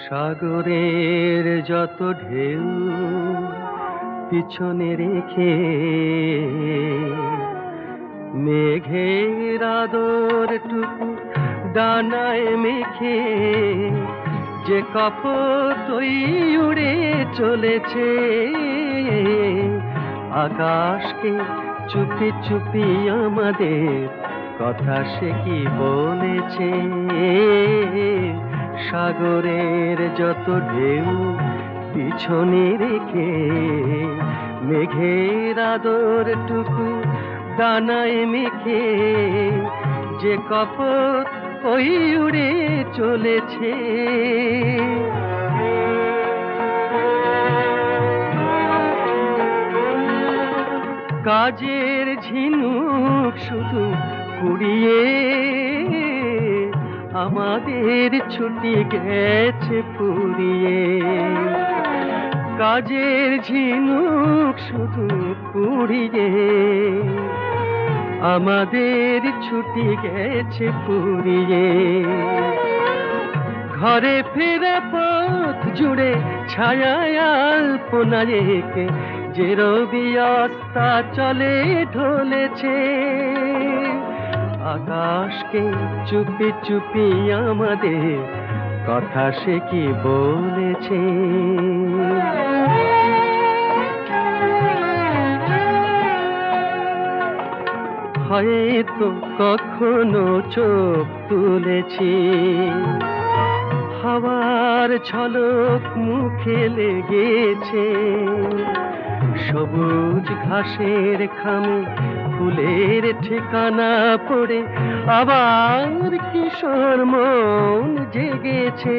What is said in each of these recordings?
সাগরের যত ঢেউ পিছনে রেখে মেঘের আদরটুকু ডানায় মেখে যে কপতই উড়ে চলেছে আকাশকে চুপি চুপি আমাদের কথা সে কি বলেছে। সাগরের যত ঢেউ পিছনে রেখে মেঘের আদরটুকু ডানায় মেখে যে কপত ওই উড়ে চলেছে। কাজের ঝিনুক শুধু কুড়িয়ে আমাদের ছুটি গেছে ফুরিয়ে। কাজের ঝিনুক শুধু কুড়িয়ে আমাদের ছুটি গেছে ফুরিয়ে। ঘরে ফেরা পথ জুড়ে ছায়ায় আলপনায় এঁকে যে রবি আস্থা চলে ঢলেছে আকাশকে চুপি চুপি আমাদের কথা সে কি বলেছে। হয়তো কখনো চোখ তুলেছি হাওয়ার ঝলক মুখে লেগেছে। সবুজ ঘাসের খামে ফুলের ঠিকানা পড়ে আবার কিশোর মন জেগেছে।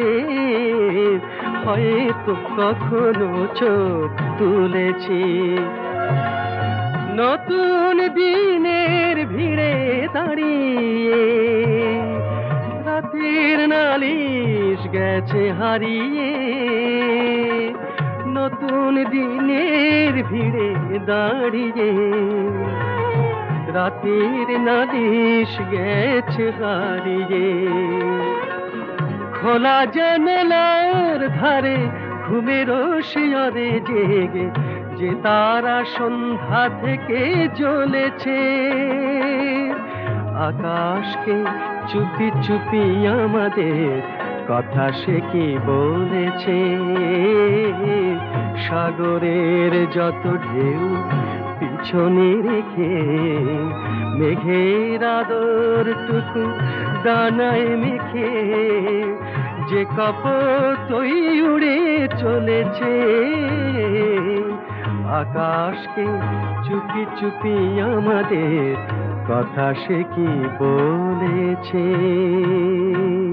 হয়তো কখনো চোখ তুলেছি নতুন দিনের ভিড়ে দাঁড়িয়ে রাতের নালিশ গেছে হারিয়ে। নতুন দিনের ভিড়ে দাঁড়িয়ে রাতের নালিশ গেছে হারিয়ে। খোলা জানালার ধারে ঘুমের শিয়রে জেগে যে তারা সন্ধ্যা থেকে জ্বলেছে আকাশকে চুপি চুপি আমাদের কথা সে কি বলেছে। সাগরের যত ঢেউ পিছনে রেখে মেঘের আদরটুকু ডানায় মেখে যে কপতই উড়ে চলেছে আকাশকে চুপি চুপি আমাদের কথা সে কি বলেছে।